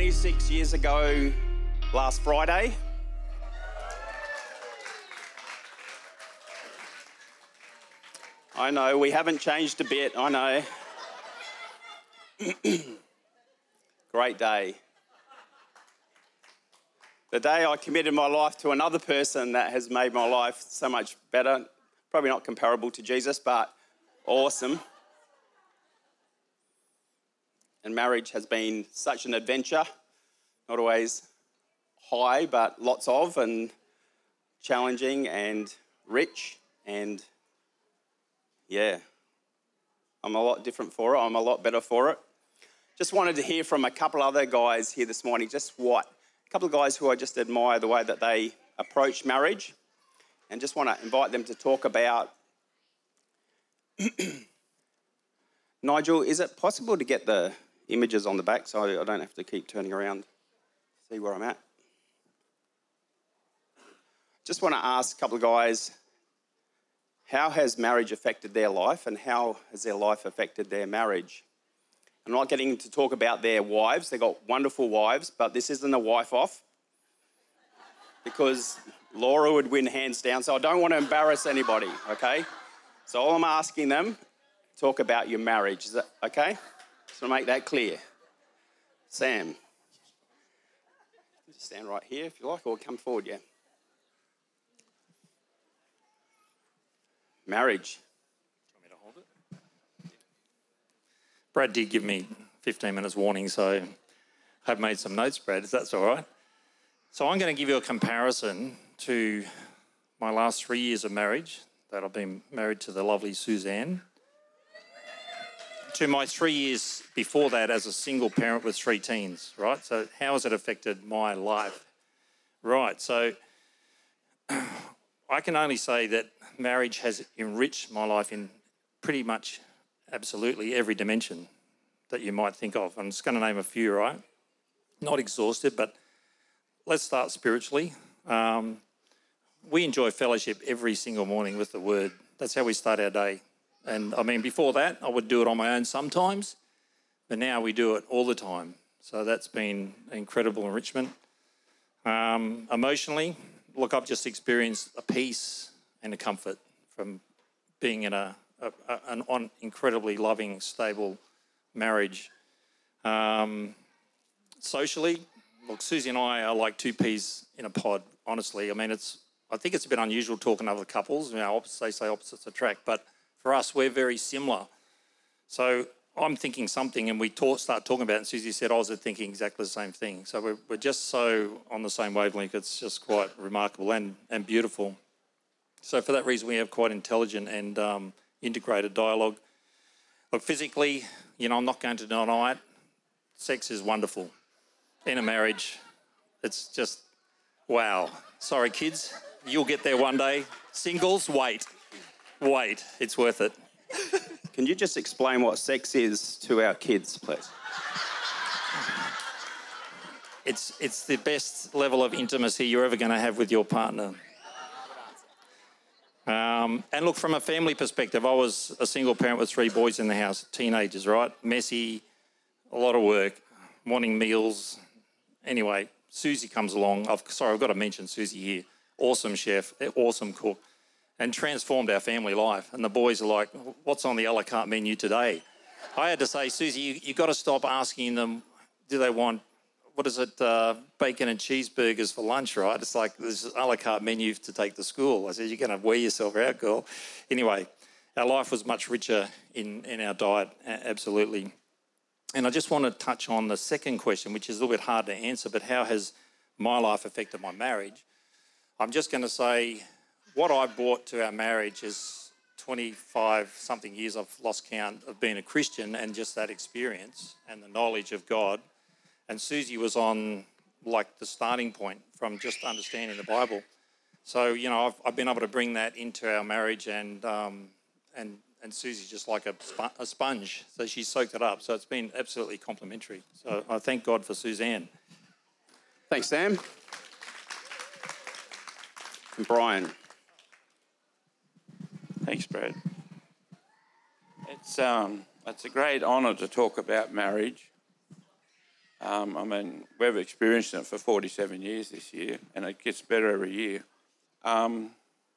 26 years ago last Friday. I know, we haven't changed a bit, I know. Great day. The day I committed my life to another person that has made my life so much better. Probably not comparable to Jesus, but awesome. And marriage has been such an adventure. Not always high, but lots of, and challenging and rich. And yeah, I'm a lot different for it. I'm a lot better for it. Just wanted to hear from a couple other guys here this morning, a couple of guys who I just admire the way that they approach marriage, and just want to invite them to talk about. Nigel, is it possible to get the images on the back so I don't have to keep turning around to see where I'm at? Just want to ask a couple of guys, how has marriage affected their life, and how has their life affected their marriage? I'm not getting to talk about their wives. They've got wonderful wives, but this isn't a wife-off because Laura would win hands down, so I don't want to embarrass anybody, okay? So all I'm asking them, talk about your marriage. Is that okay? Just want to make that clear. Sam, just stand right here if you like, or come forward, yeah. Marriage. Do you want me to hold it? Brad did give me 15 minutes warning, so I've made some notes, Brad, if that's all right. So I'm going to give you a comparison to my last 3 years of marriage, that I've been married to the lovely Suzanne, to my 3 years before that as a single parent with 3 teens, right? So how has it affected my life? Right, so I can only say that marriage has enriched my life in pretty much absolutely every dimension that you might think of. I'm just going to name a few, right? Not exhaustive, but let's start spiritually. We enjoy fellowship every single morning with the Word. That's how we start our day. And I mean, before that, I would do it on my own sometimes, but now we do it all the time. So that's been incredible enrichment. Emotionally, look, I've just experienced a peace and a comfort from being in an incredibly loving, stable marriage. Socially, look, Susie and I are like 2 peas in a pod, honestly. I mean, I think it's a bit unusual talking to other couples. You know, they say opposites attract, but for us, we're very similar. So I'm thinking something, and we start talking about it, and Susie said I was thinking exactly the same thing. So we're just so on the same wavelength. It's just quite remarkable and beautiful. So for that reason, we have quite intelligent and integrated dialogue. Look, physically, you know, I'm not going to deny it. Sex is wonderful. In a marriage, it's just, wow. Sorry, kids, you'll get there one day. Singles, wait, it's worth it. Can you just explain what sex is to our kids, please? It's the best level of intimacy you're ever going to have with your partner. And look, from a family perspective, I was a single parent with 3 boys in the house, teenagers, right? Messy, a lot of work, wanting meals. Anyway, Susie comes along. I've got to mention Susie here. Awesome chef, awesome cook, and transformed our family life. And the boys are like, what's on the a la carte menu today? I had to say, Susie, you've got to stop asking them, do they want, bacon and cheeseburgers for lunch, right? It's like there's an a la carte menu to take to school. I said, you're going to wear yourself out, girl. Anyway, our life was much richer in our diet, absolutely. And I just want to touch on the second question, which is a little bit hard to answer, but how has my life affected my marriage? I'm just going to say what I brought to our marriage is 25-something years, I've lost count, of being a Christian, and just that experience and the knowledge of God. And Susie was on like the starting point from just understanding the Bible. So, you know, I've been able to bring that into our marriage, and Susie's just like a sponge. So she soaked it up. So it's been absolutely complimentary. So I thank God for Suzanne. Thanks, Sam. And Brian. Thanks, Brad. It's a great honour to talk about marriage. I mean, we've experienced it for 47 years this year, and it gets better every year. The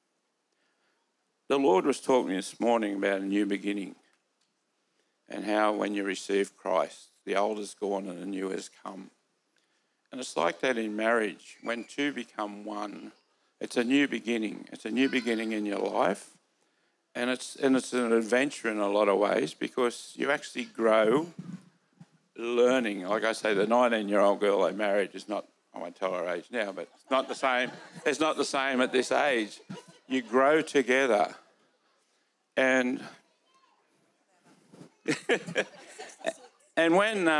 Lord was talking this morning about a new beginning and how when you receive Christ, the old is gone and the new has come. And it's like that in marriage. When two become one, it's a new beginning. It's a new beginning in your life. And it's an adventure in a lot of ways because you actually grow learning. Like I say, the 19-year-old girl I married is not, I won't tell her age now, but it's not the same. It's not the same at this age. You grow together. And and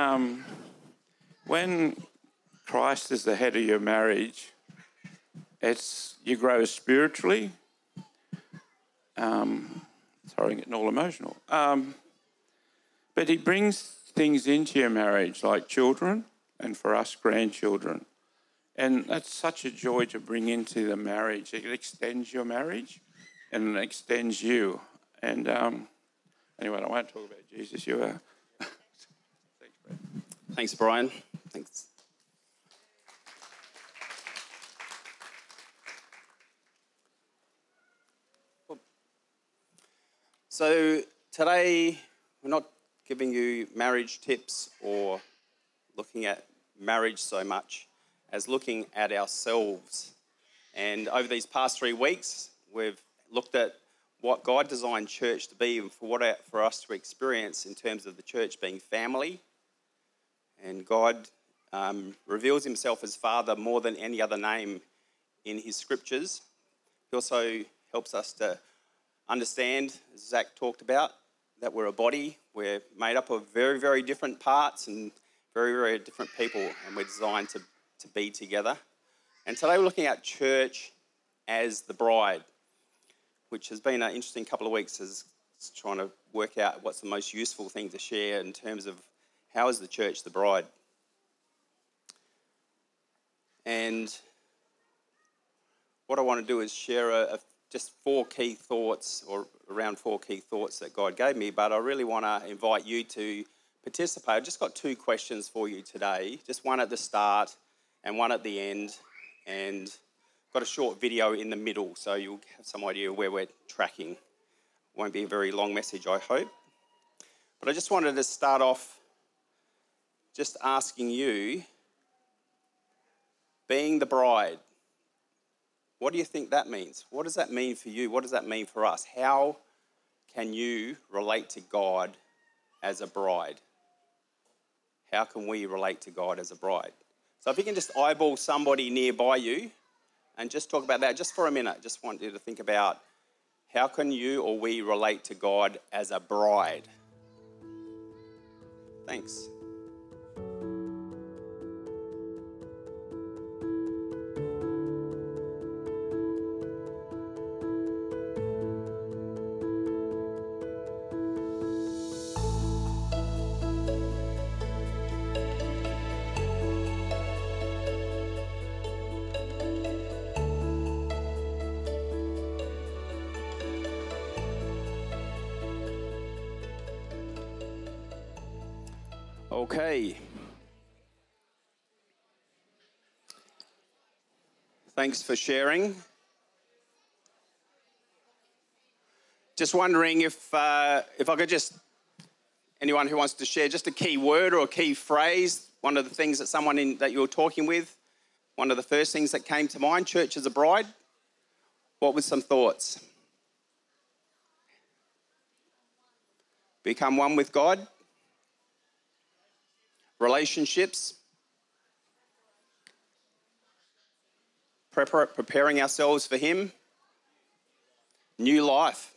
when Christ is the head of your marriage, you grow spiritually. Sorry, I'm getting all emotional. But he brings things into your marriage like children and for us grandchildren. And that's such a joy to bring into the marriage. It extends your marriage and it extends you. And anyway, I won't talk about Jesus. You are. Thanks, Brad. Thanks, Brian. Thanks. So today, we're not giving you marriage tips or looking at marriage so much as looking at ourselves. And over these past 3 weeks, we've looked at what God designed church to be and for us to experience in terms of the church being family. And God reveals himself as Father more than any other name in his scriptures. He also helps us to understand, as Zach talked about, that we're a body. We're made up of very, very different parts and very, very different people, and we're designed to be together. And today we're looking at church as the bride, which has been an interesting couple of weeks as trying to work out what's the most useful thing to share in terms of how is the church the bride. And what I want to do is share just 4 key thoughts, or around 4 key thoughts that God gave me, but I really want to invite you to participate. I've just got 2 questions for you today, just one at the start and one at the end, and got a short video in the middle, so you'll have some idea where we're tracking. Won't be a very long message, I hope. But I just wanted to start off just asking you, being the bride, what do you think that means? What does that mean for you? What does that mean for us? How can you relate to God as a bride? How can we relate to God as a bride? So if you can just eyeball somebody nearby you and just talk about that just for a minute. Just want you to think about how can you or we relate to God as a bride? Thanks. Okay. Thanks for sharing. Just wondering if I could just, anyone who wants to share just a key word or a key phrase, one of the things that someone that you were talking with, one of the first things that came to mind, church as a bride, what were some thoughts? Become one with God. Relationships. Preparing ourselves for Him. New life.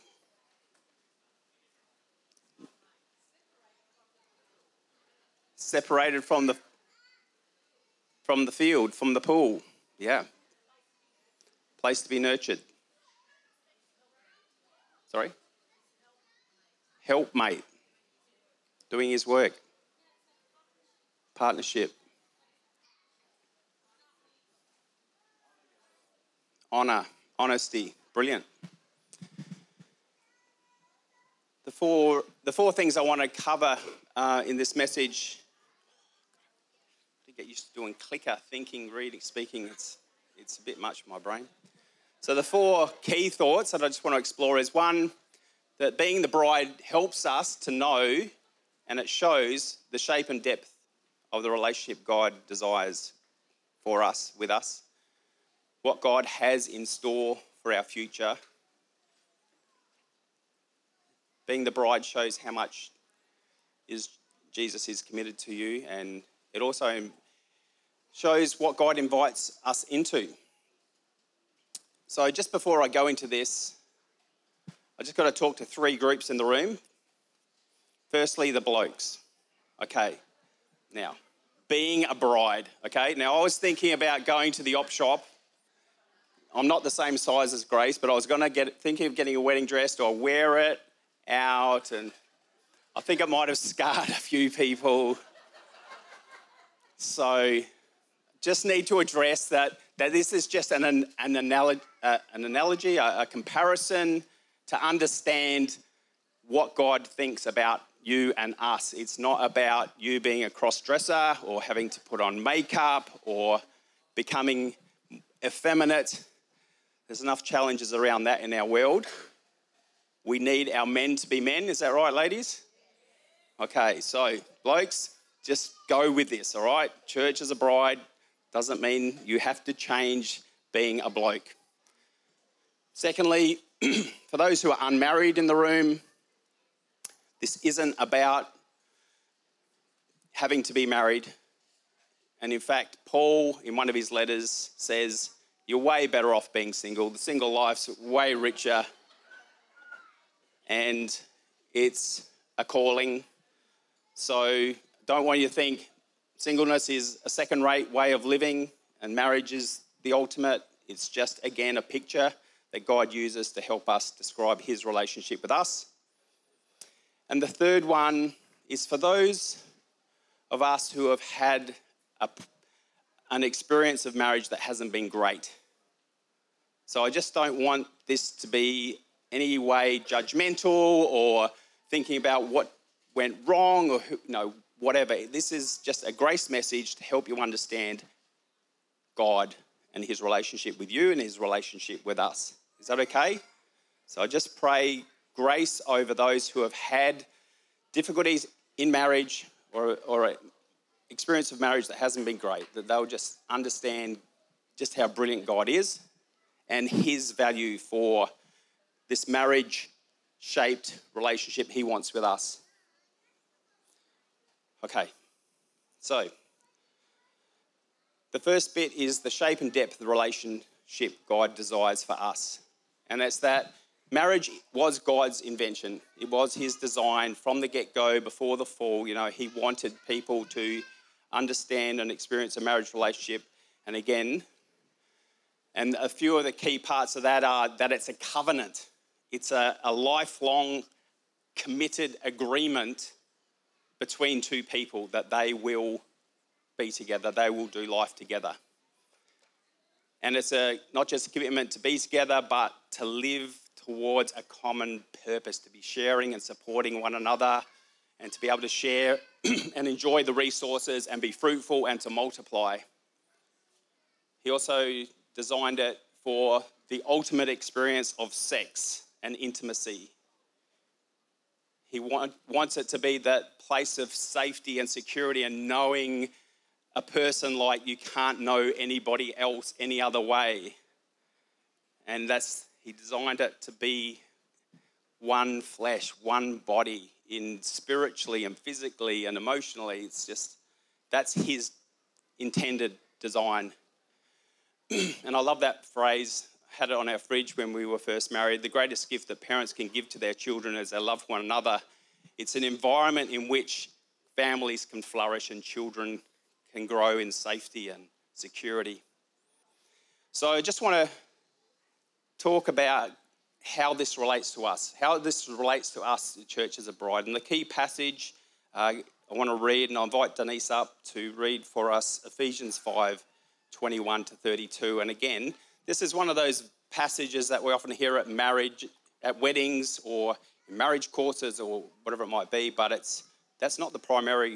Separated from the field, from the pool. Yeah. Place to be nurtured. Sorry? Helpmate. Doing his work. Partnership. Honour. Honesty. Brilliant. The four things I want to cover in this message get used to doing clicker, thinking, reading, speaking. It's a bit much for my brain. So the 4 key thoughts that I just want to explore is, 1, that being the bride helps us to know, and it shows the shape and depth of the relationship God desires for us, with us, what God has in store for our future. Being the bride shows how much Jesus is committed to you, and it also shows what God invites us into. So just before I go into this, I just got to talk to 3 groups in the room. Firstly, the blokes. Okay, now, being a bride, okay? Now, I was thinking about going to the op shop. I'm not the same size as Grace, but I was thinking of getting a wedding dress. Do I wear it out? And I think it might have scarred a few people. So just need to address that this is just an analogy, a comparison to understand what God thinks about you and us. It's not about you being a cross-dresser or having to put on makeup or becoming effeminate. There's enough challenges around that in our world. We need our men to be men. Is that right, ladies? Okay, so blokes, just go with this, all right? Church as a bride doesn't mean you have to change being a bloke. Secondly, for those who are unmarried in the room, this isn't about having to be married. And in fact, Paul, in one of his letters, says, you're way better off being single. The single life's way richer. And it's a calling. So don't want you to think singleness is a second-rate way of living and marriage is the ultimate. It's just, again, a picture that God uses to help us describe his relationship with us. And the third one is for those of us who have had an experience of marriage that hasn't been great. So I just don't want this to be any way judgmental or thinking about what went wrong or whatever. This is just a grace message to help you understand God and his relationship with you and his relationship with us. Is that okay? So I just pray grace over those who have had difficulties in marriage or an experience of marriage that hasn't been great, that they'll just understand just how brilliant God is and his value for this marriage-shaped relationship he wants with us. Okay, so the first bit is the shape and depth of the relationship God desires for us. And that's that marriage was God's invention. It was his design from the get-go, before the fall. He wanted people to understand and experience a marriage relationship. And again, and a few of the key parts of that are that it's a covenant. It's a lifelong committed agreement between 2 people that they will be together, they will do life together. And it's not just a commitment to be together, but to live towards a common purpose, to be sharing and supporting one another and to be able to share and enjoy the resources and be fruitful and to multiply. He also designed it for the ultimate experience of sex and intimacy. He wants it to be that place of safety and security and knowing a person like you can't know anybody else any other way. And he designed it to be one flesh, one body, in spiritually and physically and emotionally. It's just, that's his intended design. And I love that phrase. I had it on our fridge when we were first married. The greatest gift that parents can give to their children is they love one another. It's an environment in which families can flourish and children can grow in safety and security. So I just want to talk about how this relates to us, the church as a bride. And the key passage I want to read, and I invite Denise up to read for us Ephesians 5:21 to 32. And again, this is one of those passages that we often hear at marriage, at weddings or in marriage courses or whatever it might be, but that's not the primary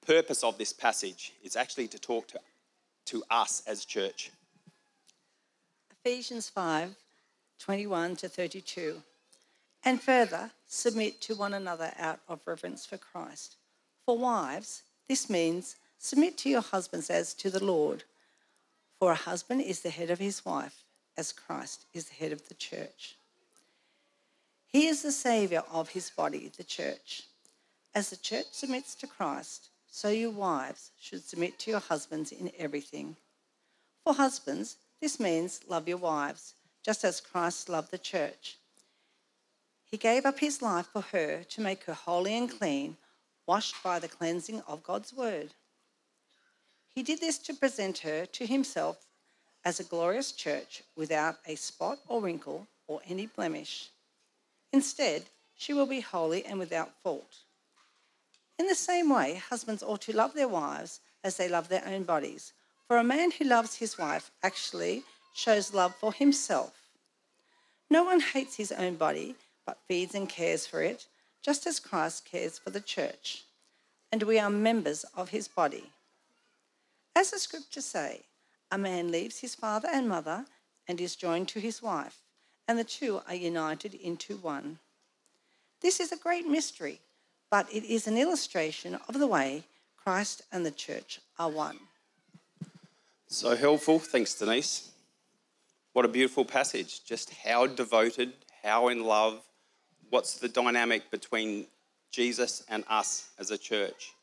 purpose of this passage is actually to talk to us as church. Ephesians 5:21 to 32. And further, submit to one another out of reverence for Christ. For wives, this means submit to your husbands as to the Lord. For a husband is the head of his wife, as Christ is the head of the church. He is the saviour of his body, the church. As the church submits to Christ, so you wives should submit to your husbands in everything. For husbands, this means love your wives, just as Christ loved the church. He gave up his life for her to make her holy and clean, washed by the cleansing of God's word. He did this to present her to himself as a glorious church without a spot or wrinkle or any blemish. Instead, she will be holy and without fault. In the same way, husbands ought to love their wives as they love their own bodies. For a man who loves his wife actually shows love for himself. No one hates his own body, but feeds and cares for it, just as Christ cares for the church. And we are members of his body. As the scriptures say, a man leaves his father and mother and is joined to his wife, and the two are united into one. This is a great mystery, but it is an illustration of the way Christ and the church are one. So helpful. Thanks, Denise. What a beautiful passage. Just how devoted, how in love. What's the dynamic between Jesus and us as a church?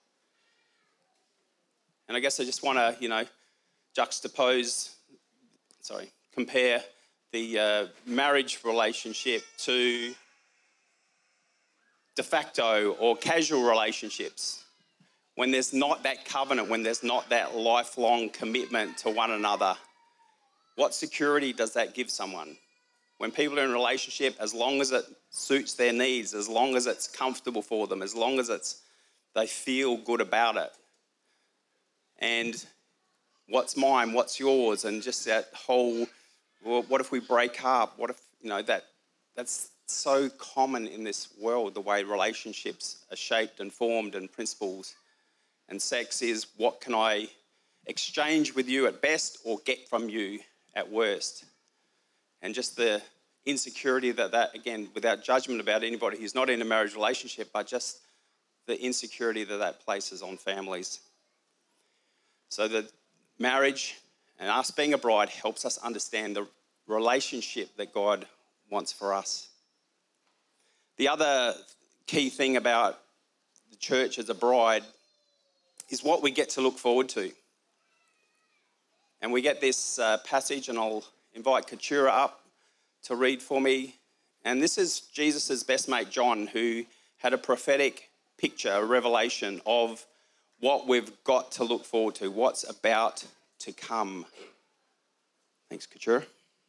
And I guess I just want to, compare the marriage relationship to de facto or casual relationships. When there's not that covenant, when there's not that lifelong commitment to one another, what security does that give someone? When people are in a relationship, as long as it suits their needs, as long as it's comfortable for them, as long as they feel good about it. And what's mine, what's yours, and just that whole, well, what if we break up? What if, that's so common in this world, the way relationships are shaped and formed and principles. And sex is, what can I exchange with you at best or get from you at worst? And just the insecurity that, again, without judgment about anybody who's not in a marriage relationship, but just the insecurity that places on families. So the marriage and us being a bride helps us understand the relationship that God wants for us. The other key thing about the church as a bride is what we get to look forward to. And we get this passage, and I'll invite Keturah up to read for me. And this is Jesus' best mate, John, who had a prophetic picture, a revelation of what we've got to look forward to, what's about to come. Thanks, Keturah.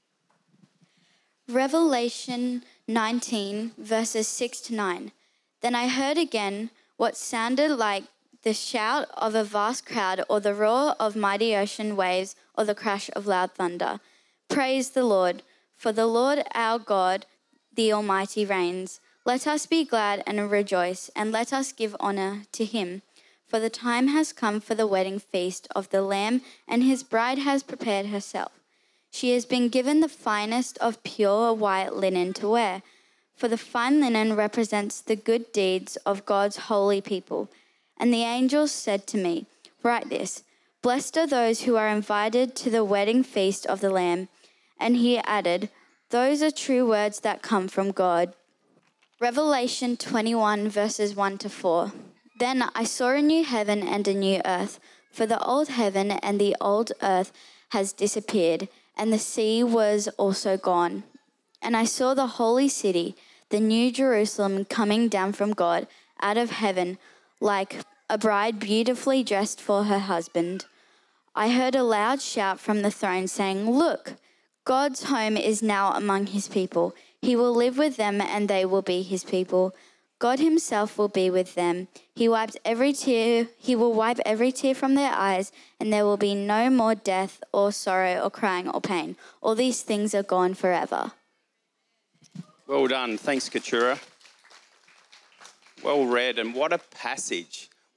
Revelation 19, verses 6 to 9. Then I heard again what sounded like the shout of a vast crowd, or the roar of mighty ocean waves, or the crash of loud thunder. Praise the Lord, for the Lord our God, the Almighty, reigns. Let us be glad and rejoice, and let us give honor to him. For the time has come for the wedding feast of the Lamb, and his bride has prepared herself. She has been given the finest of pure white linen to wear, for the fine linen represents the good deeds of God's holy people. And the angel said to me, write this, blessed are those who are invited to the wedding feast of the Lamb. And he added, those are true words that come from God. Revelation 21, verses 1 to 4. Then I saw a new heaven and a new earth, for the old heaven and the old earth has disappeared, and the sea was also gone. And I saw the holy city, the new Jerusalem, coming down from God out of heaven, like a bride beautifully dressed for her husband. I heard a loud shout from the throne saying, look, God's home is now among his people. He will live with them and they will be his people. God himself will be with them. He will wipe every tear from their eyes, and there will be no more death or sorrow or crying or pain. All these things are gone forever. Well done. Thanks, Keturah. Well read, and what a passage.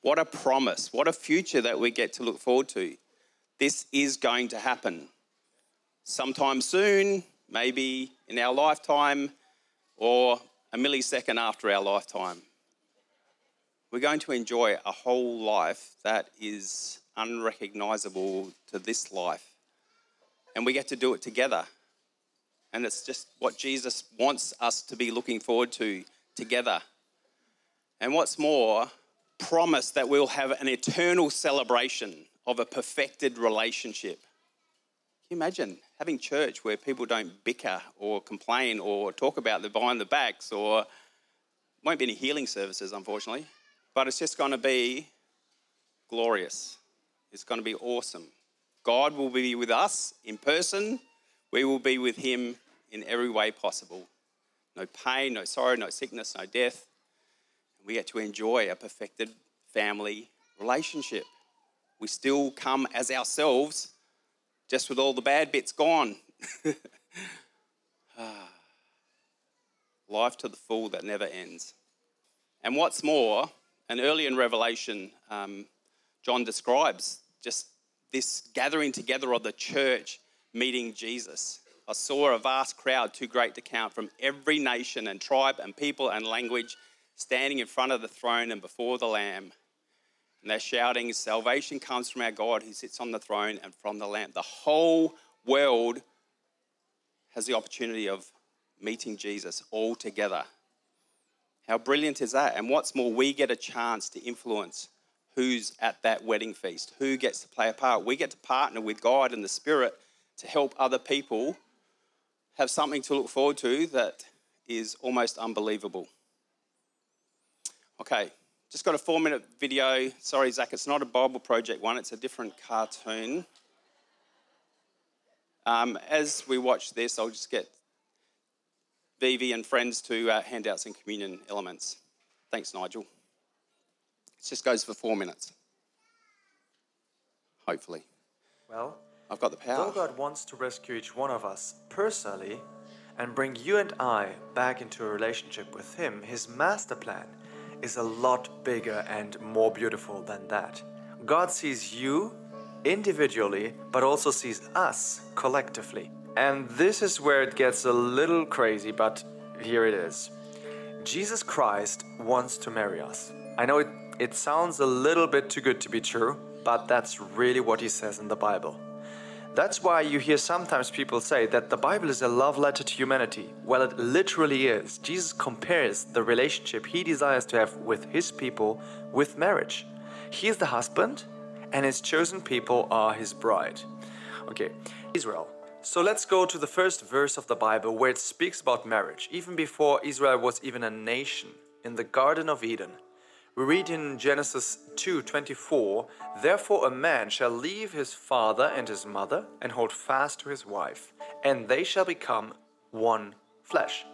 What a promise. What a future that we get to look forward to. This is going to happen sometime soon, maybe in our lifetime, or a millisecond after our lifetime. We're going to enjoy a whole life that is unrecognisable to this life. And we get to do it together. And it's just what Jesus wants us to be looking forward to together. And what's more, promise that we'll have an eternal celebration of a perfected relationship. Can you imagine having church where people don't bicker or complain or talk about the behind the backs, or won't be any healing services, unfortunately, but it's just going to be glorious. It's going to be awesome. God will be with us in person. We will be with him in every way possible. No pain, no sorrow, no sickness, no death. We get to enjoy a perfected family relationship. We still come as ourselves, just with all the bad bits gone. Life to the full that never ends. And what's more, and early in Revelation, John describes just this gathering together of the church meeting Jesus. I saw a vast crowd, too great to count, from every nation and tribe and people and language, standing in front of the throne and before the Lamb. And they're shouting, salvation comes from our God who sits on the throne and from the Lamb. The whole world has the opportunity of meeting Jesus all together. How brilliant is that? And what's more, we get a chance to influence who's at that wedding feast, who gets to play a part. We get to partner with God and the Spirit to help other people have something to look forward to that is almost unbelievable. Okay, just got a 4-minute video. Sorry, Zach, it's not a Bible Project one. It's a different cartoon. As we watch this, I'll just get Vivi and friends to hand out some communion elements. Thanks, Nigel. It just goes for 4 minutes. Hopefully. Well, I've got the power. though God wants to rescue each one of us personally and bring you and I back into a relationship with Him, His master plan is a lot bigger and more beautiful than that. God sees you individually, but also sees us collectively. And this is where it gets a little crazy, but here it is. Jesus Christ wants to marry us. I know it sounds a little bit too good to be true, but that's really what He says in the Bible. That's why you hear sometimes people say that the Bible is a love letter to humanity. Well, it literally is. Jesus compares the relationship He desires to have with His people with marriage. He is the husband, and His chosen people are His bride. Okay, Israel. So let's go to the first verse of the Bible where it speaks about marriage, even before Israel was even a nation, in the Garden of Eden. We read in Genesis 2:24, therefore a man shall leave his father and his mother and hold fast to his wife, and they shall become one flesh.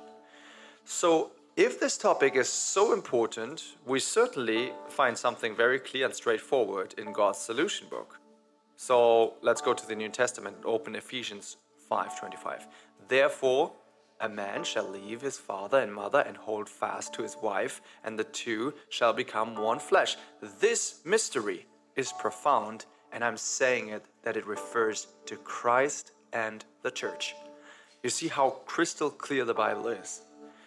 So if this topic is so important, we certainly find something very clear and straightforward in God's solution book. So let's go to the New Testament and open Ephesians 5:25. Therefore, a man shall leave his father and mother and hold fast to his wife, and the two shall become one flesh. This mystery is profound, and I'm saying it that it refers to Christ and the church. You see how crystal clear the Bible is.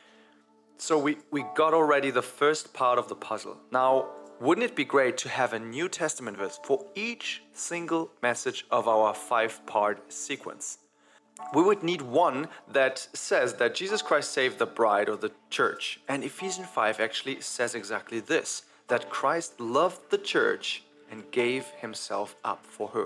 So we got already the first part of the puzzle. Now, wouldn't it be great to have a New Testament verse for each single message of our 5-part sequence? We would need one that says that Jesus Christ saved the bride or the church. And Ephesians 5 actually says exactly this, that Christ loved the church and gave Himself up for her.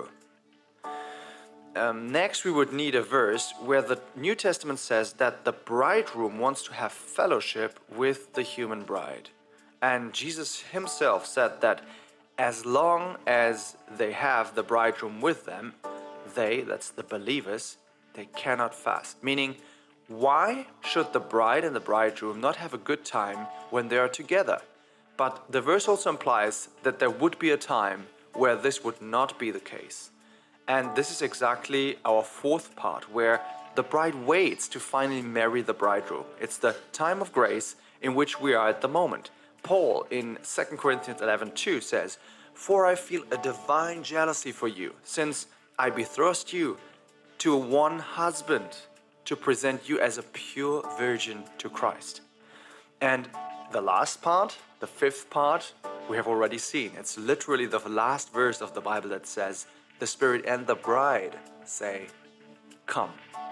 Next, we would need a verse where the New Testament says that the bridegroom wants to have fellowship with the human bride. And Jesus Himself said that as long as they have the bridegroom with them, they, that's the believers, they cannot fast. Meaning, why should the bride and the bridegroom not have a good time when they are together? But the verse also implies that there would be a time where this would not be the case. And this is exactly our 4th part, where the bride waits to finally marry the bridegroom. It's the time of grace in which we are at the moment. Paul in 2 Corinthians 11:2 says, "For I feel a divine jealousy for you, since I betrothed you to one husband to present you as a pure virgin to Christ." And the last part, the fifth part, we have already seen. It's literally the last verse of the Bible that says, "The Spirit and the bride say, come."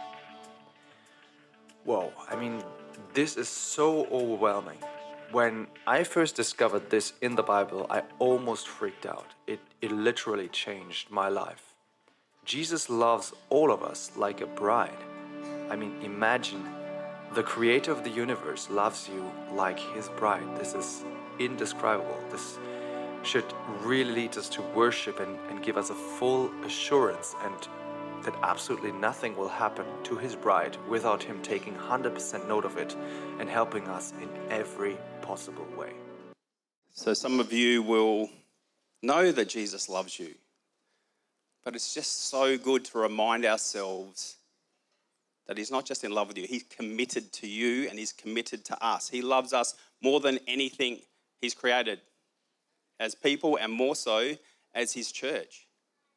Whoa, I mean, this is so overwhelming. When I first discovered this in the Bible, I almost freaked out. It literally changed my life. Jesus loves all of us like a bride. I mean, imagine the creator of the universe loves you like his bride. This is indescribable. This should really lead us to worship and give us a full assurance and that absolutely nothing will happen to his bride without him taking 100% note of it and helping us in every possible way. So some of you will know that Jesus loves you, but it's just so good to remind ourselves that he's not just in love with you, he's committed to you and he's committed to us. He loves us more than anything he's created as people and more so as his church.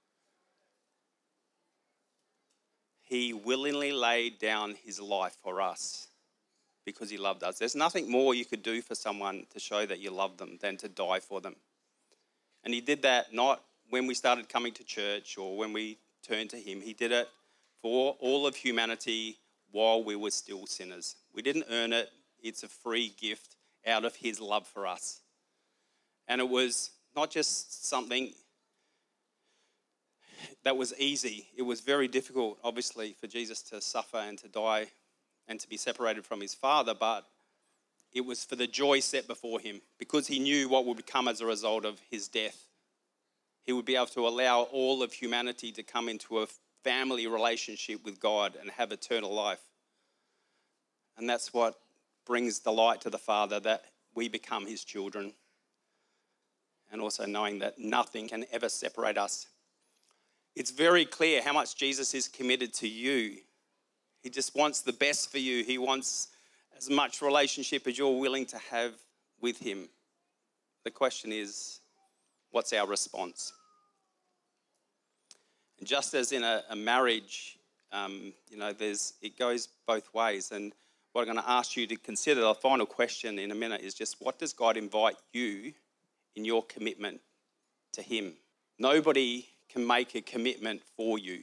He willingly laid down his life for us because he loved us. There's nothing more you could do for someone to show that you love them than to die for them. And he did that not when we started coming to church or when we turned to him. He did it for all of humanity while we were still sinners. We didn't earn it. It's a free gift out of his love for us. And it was not just something that was easy. It was very difficult, obviously, for Jesus to suffer and to die and to be separated from his Father, but it was for the joy set before him because he knew what would become as a result of his death. He would be able to allow all of humanity to come into a family relationship with God and have eternal life. And that's what brings delight to the Father, that we become his children. And also knowing that nothing can ever separate us. It's very clear how much Jesus is committed to you. He just wants the best for you. He wants as much relationship as you're willing to have with him. The question is, what's our response? And just as in a marriage, it goes both ways. And what I'm going to ask you to consider, the final question in a minute, is just what does God invite you in your commitment to him? Nobody can make a commitment for you.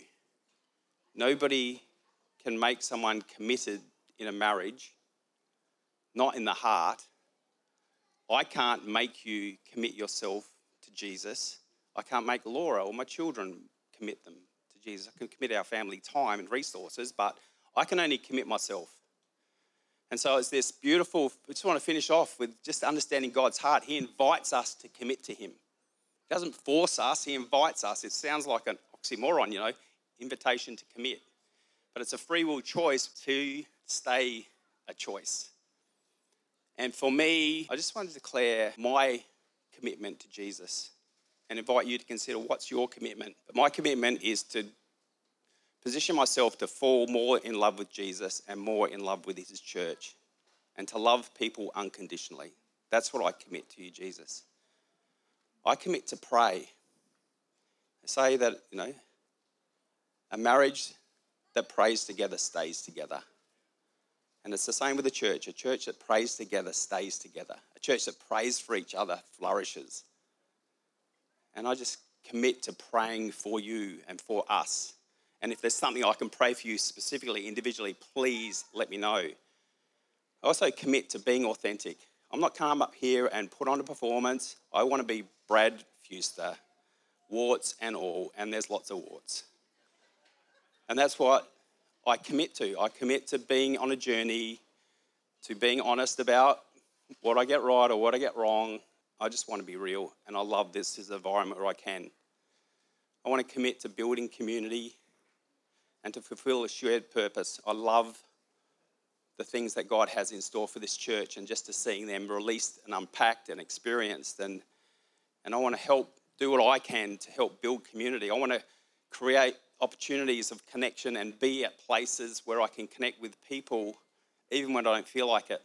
Nobody can make someone committed in a marriage, not in the heart. I can't make you commit yourself to Jesus. I can't make Laura or my children commit them to Jesus. I can commit our family time and resources, but I can only commit myself. And so it's this beautiful, I just want to finish off with just understanding God's heart. He invites us to commit to him. He doesn't force us, he invites us. It sounds like an oxymoron, invitation to commit. But it's a free will choice to stay a choice. And for me, I just want to declare my commitment to Jesus and invite you to consider what's your commitment. But my commitment is to position myself to fall more in love with Jesus and more in love with his church and to love people unconditionally. That's what I commit to you, Jesus. I commit to pray. I say that, a marriage that prays together stays together. And it's the same with the church. A church that prays together stays together. A church that prays for each other flourishes. And I just commit to praying for you and for us. And if there's something I can pray for you specifically, individually, please let me know. I also commit to being authentic. I'm not come up here and put on a performance. I want to be Brad Fuster, warts and all, and there's lots of warts. And that's what I commit to. I commit to being on a journey, to being honest about what I get right or what I get wrong. I just want to be real, and I love this as an environment where I can. I want to commit to building community and to fulfill a shared purpose. I love the things that God has in store for this church and just to seeing them released and unpacked and experienced. And I want to help do what I can to help build community. I want to create opportunities of connection and be at places where I can connect with people even when I don't feel like it.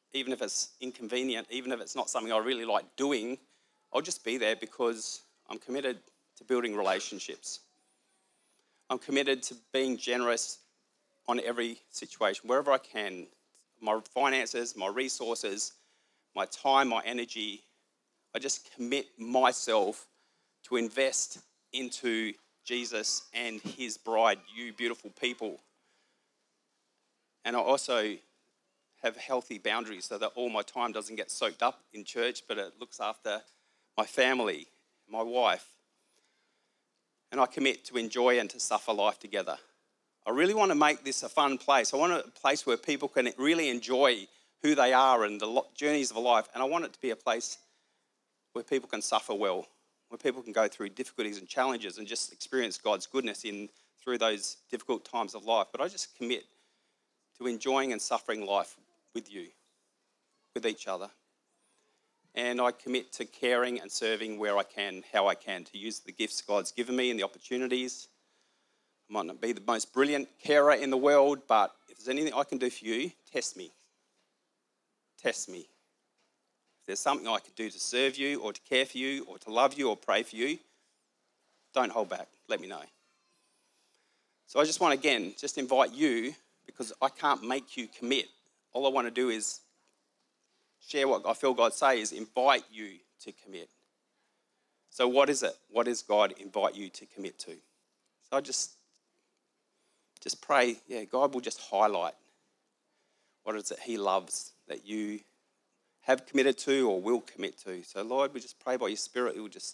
even if it's inconvenient, even if it's not something I really like doing, I'll just be there because I'm committed to building relationships. I'm committed to being generous on every situation, wherever I can. My finances, my resources, my time, my energy. I just commit myself to invest into Jesus and his bride, you beautiful people. And I also have healthy boundaries so that all my time doesn't get soaked up in church, but it looks after my family, my wife. And I commit to enjoy and to suffer life together. I really want to make this a fun place. I want a place where people can really enjoy who they are and the journeys of life. And I want it to be a place where people can suffer well, where people can go through difficulties and challenges and just experience God's goodness through those difficult times of life. But I just commit to enjoying and suffering life with you, with each other. And I commit to caring and serving where I can, how I can, to use the gifts God's given me and the opportunities. I might not be the most brilliant carer in the world, but if there's anything I can do for you, test me. Test me. If there's something I can do to serve you or to care for you or to love you or pray for you, don't hold back. Let me know. So I just want to, again, just invite you, because I can't make you commit. All I want to do is share what I feel God say is invite you to commit. So what is it? What does God invite you to commit to? So I just pray, God will just highlight what is it he loves that you have committed to or will commit to. So Lord, we just pray by your Spirit, it will just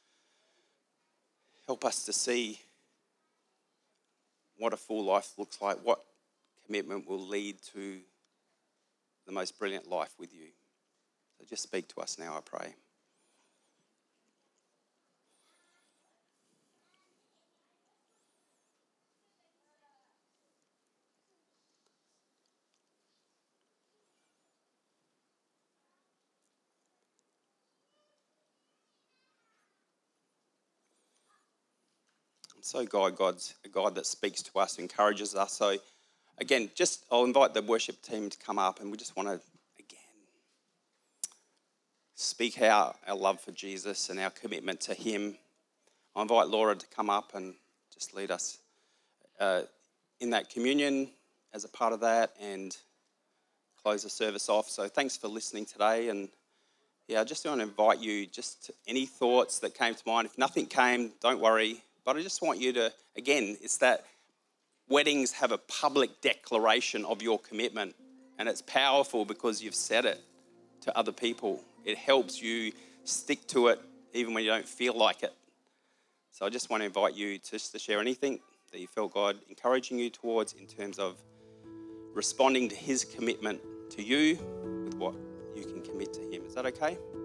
help us to see what a full life looks like, what commitment will lead to the most brilliant life with you. So just speak to us now, I pray. So God's a God that speaks to us, encourages us. So again, I'll invite the worship team to come up, and we just want to, again, speak our love for Jesus and our commitment to him. I invite Laura to come up and just lead us in that communion as a part of that and close the service off. So thanks for listening today. And I just want to invite you, just any thoughts that came to mind. If nothing came, don't worry. But I just want you to, again, it's that weddings have a public declaration of your commitment. And it's powerful because you've said it to other people. It helps you stick to it even when you don't feel like it. So I just want to invite you just to share anything that you felt God encouraging you towards in terms of responding to his commitment to you with what you can commit to him. Is that okay?